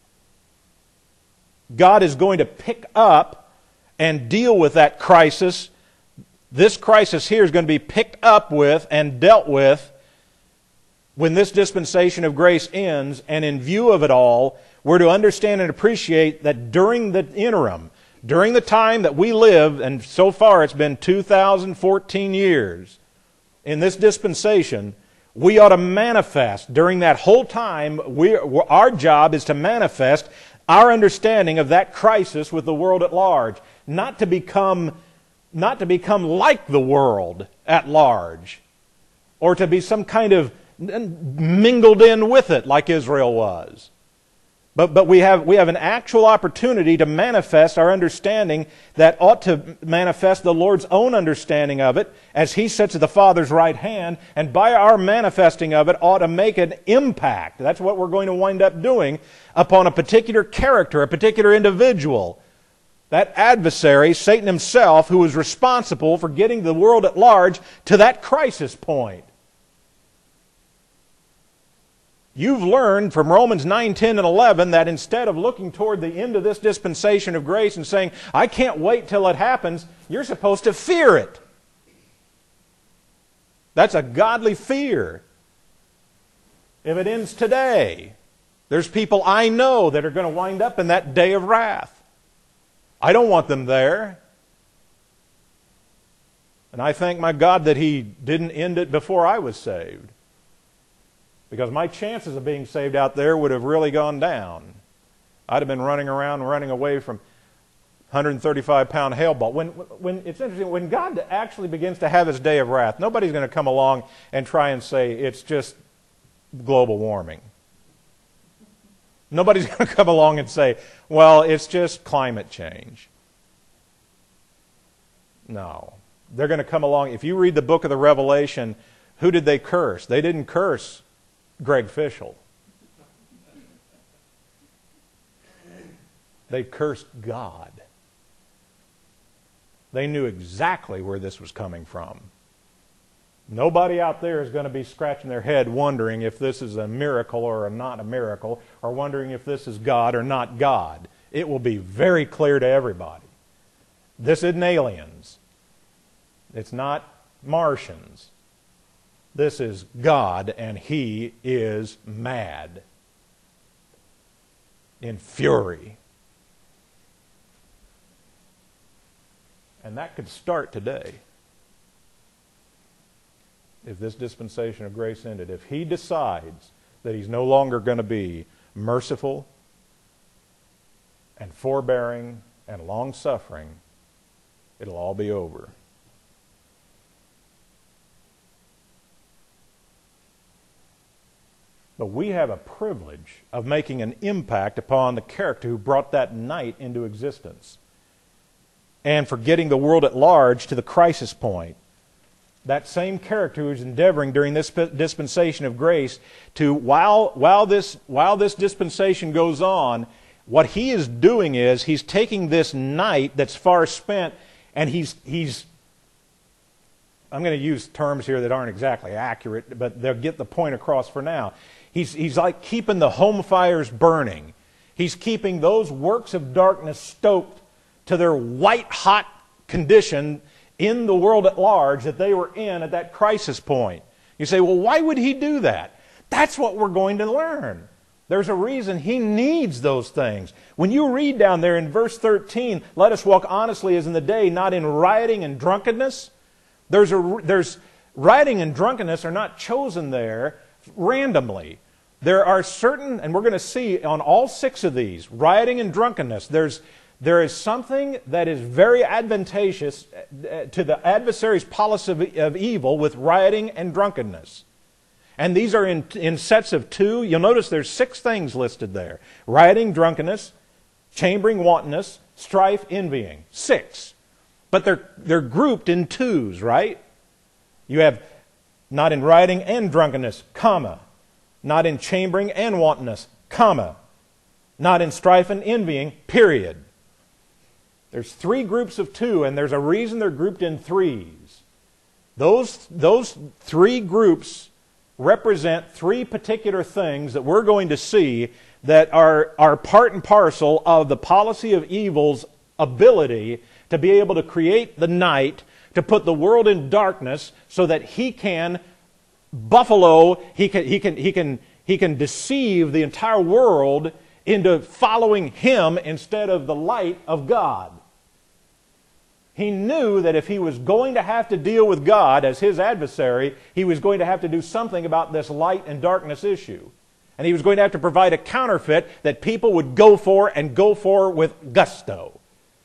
[SPEAKER 1] God is going to pick up and deal with that crisis. This crisis here is going to be picked up with and dealt with when this dispensation of grace ends. And in view of it all, we're to understand and appreciate that during the interim, during the time that we live, and so far it's been 2014 years in this dispensation, we ought to manifest during that whole time. Our job is to manifest our understanding of that crisis with the world at large, not to become like the world at large, or to be some kind of mingled in with it like Israel was. But we have an actual opportunity to manifest our understanding that ought to manifest the Lord's own understanding of it as He sits at the Father's right hand, and by our manifesting of it ought to make an impact. That's what we're going to wind up doing upon a particular character, a particular individual. That adversary, Satan himself, who is responsible for getting the world at large to that crisis point. You've learned from Romans 9, 10, and 11 that instead of looking toward the end of this dispensation of grace and saying, I can't wait till it happens, you're supposed to fear it. That's a godly fear. If it ends today, there's people I know that are going to wind up in that day of wrath. I don't want them there. And I thank my God that He didn't end it before I was saved. Because my chances of being saved out there would have really gone down. I'd have been running around, running away from 135-pound hail ball. When it's interesting, when God actually begins to have His day of wrath, nobody's going to come along and try and say it's just global warming. Nobody's going to come along and say, well, it's just climate change. No. They're going to come along. If you read the book of the Revelation, who did they curse? They didn't curse Greg Fishel. They cursed God. They knew exactly where this was coming from. Nobody out there is going to be scratching their head wondering if this is a miracle or not a miracle, or wondering if this is God or not God. It will be very clear to everybody. This isn't aliens. It's not Martians. This is God, and He is mad, in fury. And that could start today. If this dispensation of grace ended, if He decides that He's no longer going to be merciful and forbearing and long-suffering, it'll all be over. But we have a privilege of making an impact upon the character who brought that night into existence, and for getting the world at large to the crisis point. That same character who is endeavoring during this dispensation of grace to, while this dispensation goes on, what he is doing is he's taking this night that's far spent, and he's I'm going to use terms here that aren't exactly accurate, but they'll get the point across for now. He's like keeping the home fires burning. He's keeping those works of darkness stoked to their white-hot condition in the world at large that they were in at that crisis point. You say, well, why would He do that? That's what we're going to learn. There's a reason He needs those things. When you read down there in verse 13, let us walk honestly as in the day, not in rioting and drunkenness. There's rioting and drunkenness are not chosen there randomly. There are certain, and we're going to see on all 6 of these, rioting and drunkenness, there is something that is very advantageous to the adversary's policy of evil with rioting and drunkenness. And these are in sets of 2. You'll notice there's 6 things listed there. Rioting, drunkenness, chambering, wantonness, strife, envying. 6. But they're grouped in 2s, right? You have not in rioting and drunkenness, comma. Not in chambering and wantonness, comma. Not in strife and envying, period. There's 3 groups of 2, and there's a reason they're grouped in 3s. Those 3 groups represent 3 particular things that we're going to see that are part and parcel of the policy of evil's ability to be able to create the night, to put the world in darkness so that he can he can deceive the entire world into following him instead of the light of God. He knew that if he was going to have to deal with God as his adversary, he was going to have to do something about this light and darkness issue. And he was going to have to provide a counterfeit that people would go for with gusto.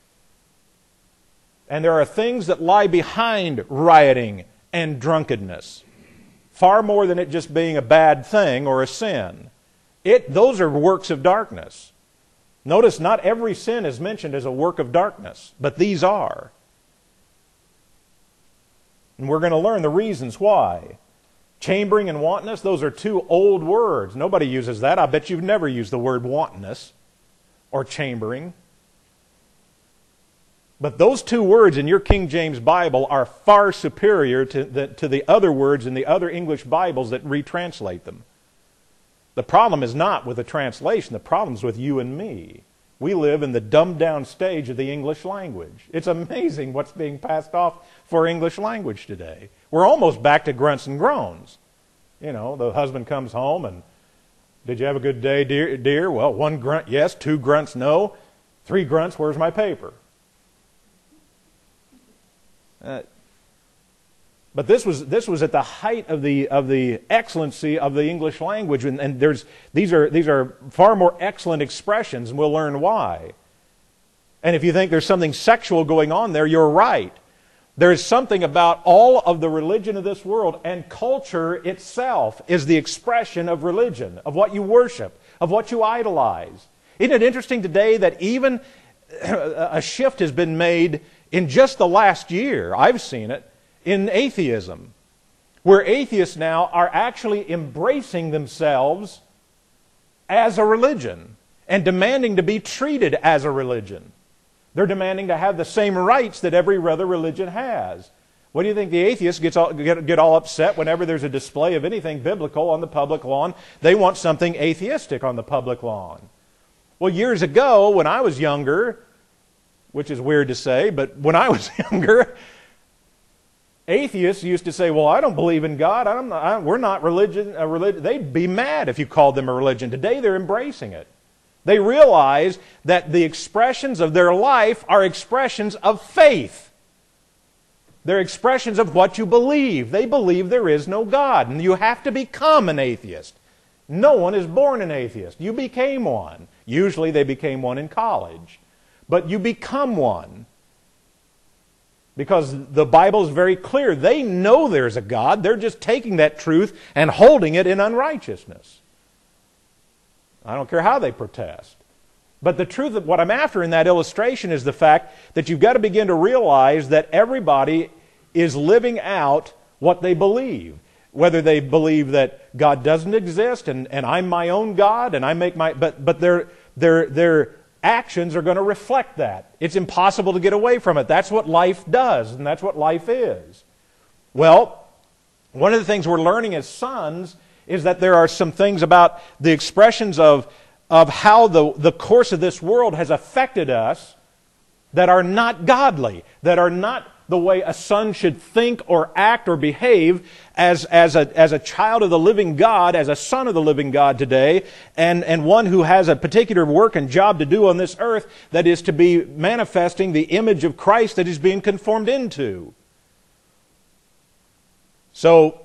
[SPEAKER 1] And there are things that lie behind rioting and drunkenness, far more than it just being a bad thing or a sin. Those are works of darkness. Notice not every sin is mentioned as a work of darkness, but these are. And we're going to learn the reasons why. Chambering and wantonness, those are 2 old words. Nobody uses that. I bet you've never used the word wantonness or chambering. But those 2 words in your King James Bible are far superior to the other words in the other English Bibles that retranslate them. The problem is not with the translation. The problem is with you and me. We live in the dumbed-down stage of the English language. It's amazing what's being passed off for English language today. We're almost back to grunts and groans. You know, the husband comes home and, did you have a good day, dear? Well, 1 grunt, yes. 2 grunts, no. 3 grunts, where's my paper? But this was at the height of the excellency of the English language, and these are far more excellent expressions, and we'll learn why. And if you think there's something sexual going on there, you're right. There is something about all of the religion of this world, and culture itself is the expression of religion, of what you worship, of what you idolize. Isn't it interesting today that even a shift has been made in just the last year, I've seen it, in atheism, where atheists now are actually embracing themselves as a religion. and demanding to be treated as a religion. They're demanding to have the same rights that every other religion has. What do you think the atheists get all upset whenever there's a display of anything biblical on the public lawn? They want something atheistic on the public lawn. Well, years ago, when I was younger, which is weird to say, but when I was younger, atheists used to say, well, I don't believe in God. We're not religion. They'd be mad if you called them a religion. Today, they're embracing it. They realize that the expressions of their life are expressions of faith. They're expressions of what you believe. They believe there is no God, and you have to become an atheist. No one is born an atheist. You became one. Usually they became one in college. But you become one. Because the Bible is very clear. They know there's a God. They're just taking that truth and holding it in unrighteousness. I don't care how they protest. But the truth of what I'm after in that illustration is the fact that you've got to begin to realize that everybody is living out what they believe. Whether they believe that God doesn't exist and I'm my own God and I make my... But their actions are going to reflect that. It's impossible to get away from it. That's what life does, and that's what life is. Well, one of the things we're learning as sons is that there are some things about the expressions of how the course of this world has affected us that are not godly, that are not the way a son should think or act or behave as a child of the living God, as a son of the living God today, and one who has a particular work and job to do on this earth that is to be manifesting the image of Christ that he's being conformed into. So,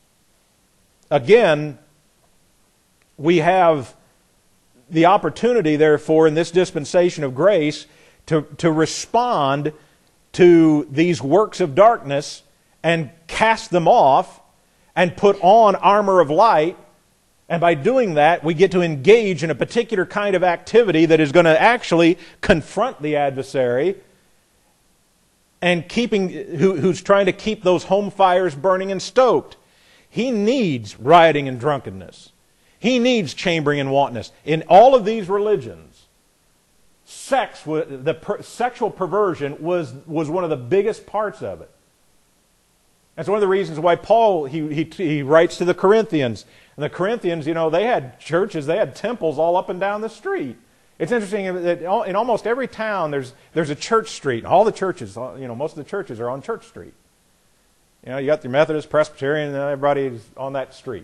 [SPEAKER 1] again, we have the opportunity, therefore, in this dispensation of grace to respond to these works of darkness and cast them off and put on armor of light. And by doing that, we get to engage in a particular kind of activity that is going to actually confront the adversary and who's trying to keep those home fires burning and stoked. He needs rioting and drunkenness. He needs chambering and wantonness. In all of these religions, sexual perversion was one of the biggest parts of it. That's one of the reasons why Paul, he writes to the Corinthians. And the Corinthians, they had churches, they had temples all up and down the street. It's interesting that in almost every town there's a church street. All the churches, most of the churches are on Church Street. You got your Methodist, Presbyterian, and everybody's on that street.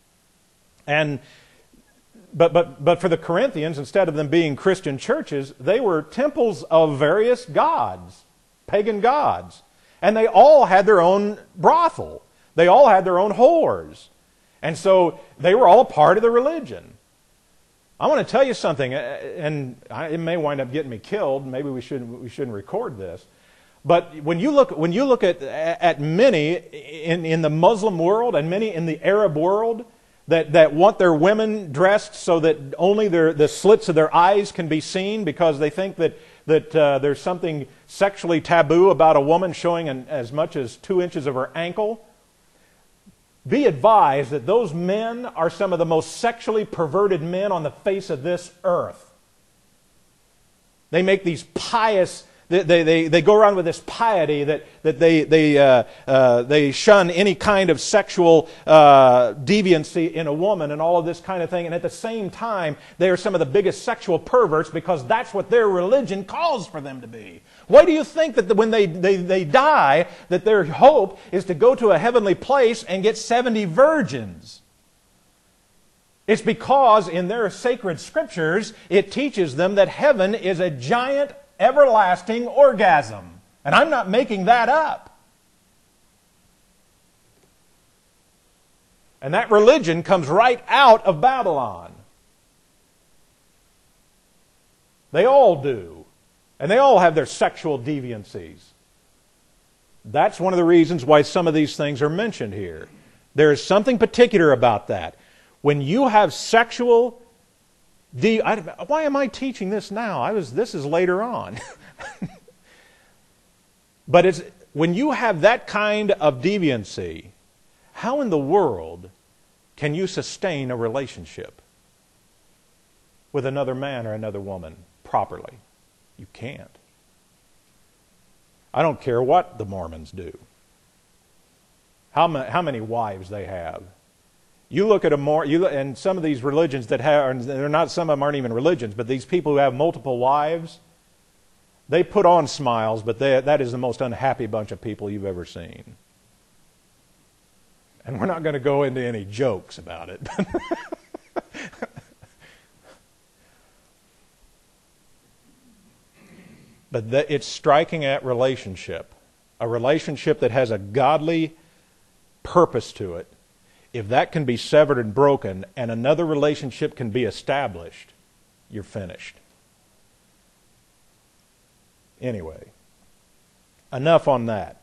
[SPEAKER 1] But for the Corinthians, instead of them being Christian churches, they were temples of various gods, pagan gods. And they all had their own brothel. They all had their own whores. And so they were all a part of the religion. I want to tell you something, and it may wind up getting me killed. Maybe we shouldn't record this. But when you look at many in the Muslim world and many in the Arab world that want their women dressed so that only the slits of their eyes can be seen because they think that there's something sexually taboo about a woman showing as much as 2 inches of her ankle, be advised that those men are some of the most sexually perverted men on the face of this earth. They make these pious... They go around with this piety that they shun any kind of sexual deviancy in a woman and all of this kind of thing. And at the same time, they are some of the biggest sexual perverts because that's what their religion calls for them to be. Why do you think that when they die, that their hope is to go to a heavenly place and get 70 virgins? It's because in their sacred scriptures, it teaches them that heaven is a giant everlasting orgasm. And I'm not making that up. And that religion comes right out of Babylon. They all do. And they all have their sexual deviancies. That's one of the reasons why some of these things are mentioned here. There is something particular about that. When you have sexual why am I teaching this now? This is later on. But when you have that kind of deviancy, how in the world can you sustain a relationship? with another man or another woman properly. You can't. I don't care what the Mormons do, how many wives they have. You look at and some of these religions that have, they're not, some of them aren't even religions, but these people who have multiple wives, they put on smiles, but that is the most unhappy bunch of people you've ever seen. And we're not going to go into any jokes about it. But it's striking at relationship, a relationship that has a godly purpose to it. If that can be severed and broken and another relationship can be established, you're finished. Anyway, enough on that.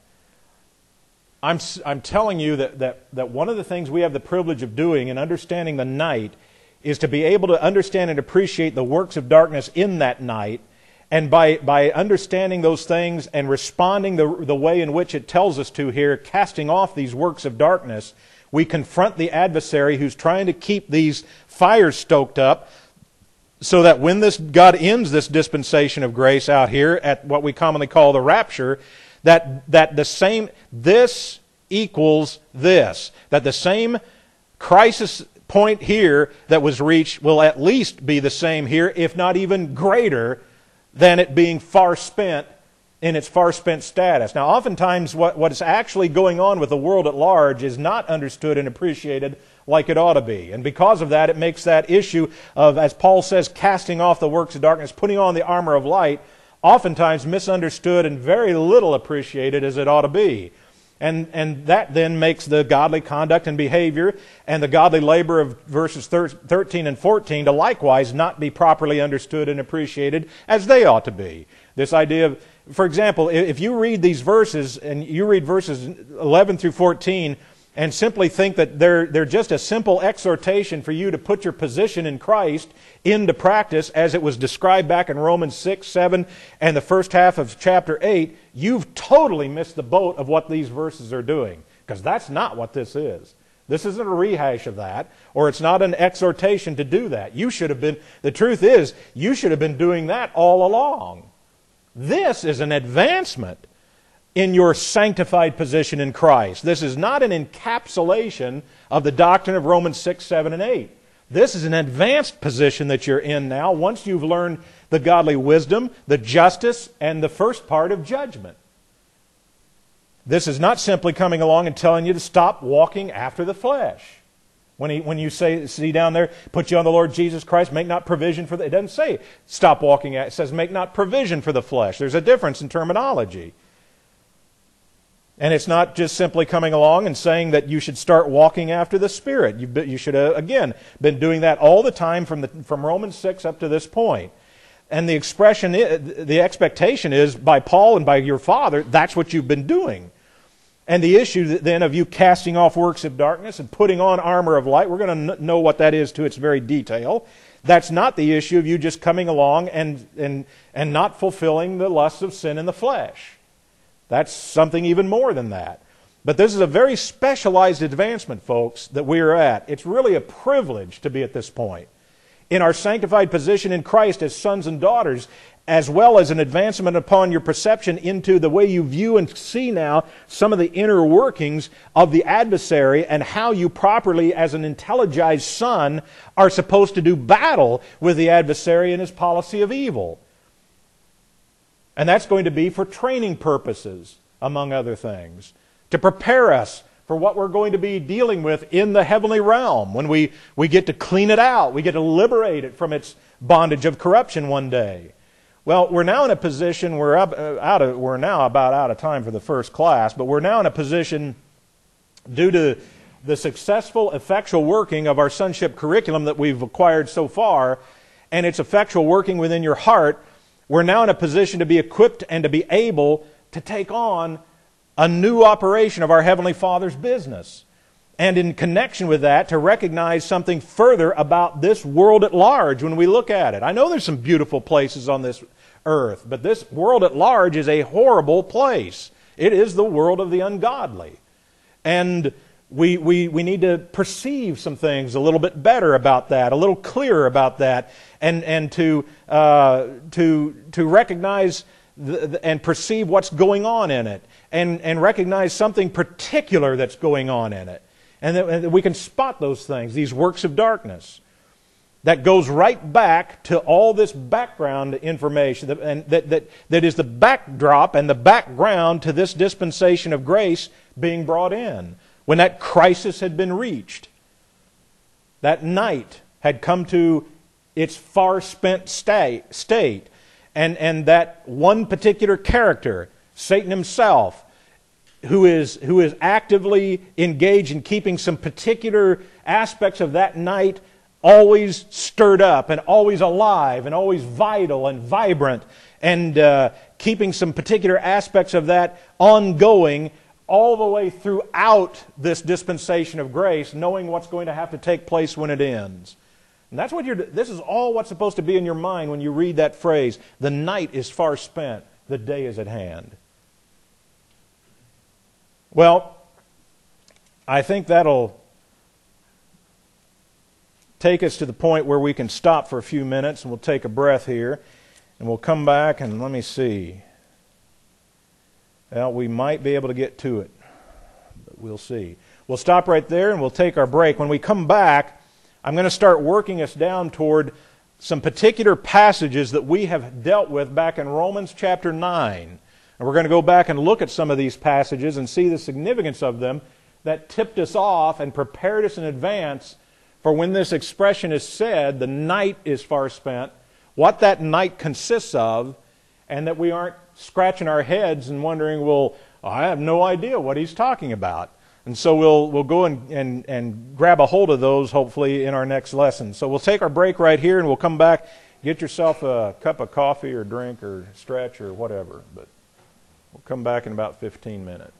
[SPEAKER 1] I'm telling you that one of the things we have the privilege of doing in understanding the night is to be able to understand and appreciate the works of darkness in that night. And by understanding those things and responding the way in which it tells us to here, casting off these works of darkness, we confront the adversary who's trying to keep these fires stoked up so that when God ends this dispensation of grace out here at what we commonly call the rapture, that the same, this equals this, that the same crisis point here that was reached will at least be the same here, if not even greater than it being far spent in its far spent status. Now, oftentimes what is actually going on with the world at large is not understood and appreciated like it ought to be. And because of that, it makes that issue of, as Paul says, casting off the works of darkness, putting on the armor of light, oftentimes misunderstood and very little appreciated as it ought to be. And that then makes the godly conduct and behavior and the godly labor of verses 13 and 14 to likewise not be properly understood and appreciated as they ought to be. This idea of, for example, if you read these verses and you read verses 11 through 14 and simply think that they're just a simple exhortation for you to put your position in Christ into practice as it was described back in Romans 6, 7, and the first half of chapter 8, you've totally missed the boat of what these verses are doing. Because that's not what this is. This isn't a rehash of that, or it's not an exhortation to do that. The truth is, you should have been doing that all along. This is an advancement in your sanctified position in Christ. This is not an encapsulation of the doctrine of Romans 6, 7, and 8. This is an advanced position that you're in now once you've learned the godly wisdom, the justice, and the first part of judgment. This is not simply coming along and telling you to stop walking after the flesh. When you see down there, put you on the Lord Jesus Christ, make not provision for it doesn't say stop walking, it says make not provision for the flesh. There's a difference in terminology. And it's not just simply coming along and saying that you should start walking after the Spirit. You should have, again, been doing that all the time from Romans 6 up to this point. And the expectation is by Paul and by your Father, that's what you've been doing. And the issue then of you casting off works of darkness and putting on armor of light, we're going to know what that is to its very detail. That's not the issue of you just coming along and not fulfilling the lusts of sin in the flesh. That's something even more than that. But this is a very specialized advancement, folks, that we are at. It's really a privilege to be at this point. In our sanctified position in Christ as sons and daughters, as well as an advancement upon your perception into the way you view and see now some of the inner workings of the adversary and how you properly, as an intelligized son, are supposed to do battle with the adversary and his policy of evil. And that's going to be for training purposes, among other things, to prepare us for what we're going to be dealing with in the heavenly realm when we get to clean it out. We get to liberate it from its bondage of corruption one day. Well, we're now in a position, we're now about out of time for the first class, but we're now in a position, due to the successful, effectual working of our sonship curriculum that we've acquired so far, and its effectual working within your heart, we're now in a position to be equipped and to be able to take on a new operation of our Heavenly Father's business. And in connection with that, to recognize something further about this world at large when we look at it. I know there's some beautiful places on this earth, but this world at large is a horrible place. It is the world of the ungodly. And we need to perceive some things a little bit better about that, a little clearer about that, and to recognize and perceive what's going on in it, and recognize something particular that's going on in it, and that we can spot those things, these works of darkness. That goes right back to all this background information, and that is the backdrop and the background to this dispensation of grace being brought in. When that crisis had been reached, that night had come to its far spent state, and that one particular character, Satan himself, who is actively engaged in keeping some particular aspects of that night always stirred up and always alive and always vital and vibrant, and keeping some particular aspects of that ongoing all the way throughout this dispensation of grace, knowing what's going to have to take place when it ends. And that's what this is all what's supposed to be in your mind when you read that phrase, the night is far spent, the day is at hand. Well, I think that'll take us to the point where we can stop for a few minutes, and we'll take a breath here, and we'll come back, and let me see. Well, we might be able to get to it, but we'll see. We'll stop right there, and we'll take our break. When we come back, I'm going to start working us down toward some particular passages that we have dealt with back in Romans chapter 9. And we're going to go back and look at some of these passages and see the significance of them that tipped us off and prepared us in advance for when this expression is said, the night is far spent, what that night consists of, and that we aren't scratching our heads and wondering, well, I have no idea what he's talking about. And so we'll go and grab a hold of those, hopefully, in our next lesson. So we'll take our break right here, and we'll come back, get yourself a cup of coffee or drink or stretch or whatever. But we'll come back in about 15 minutes.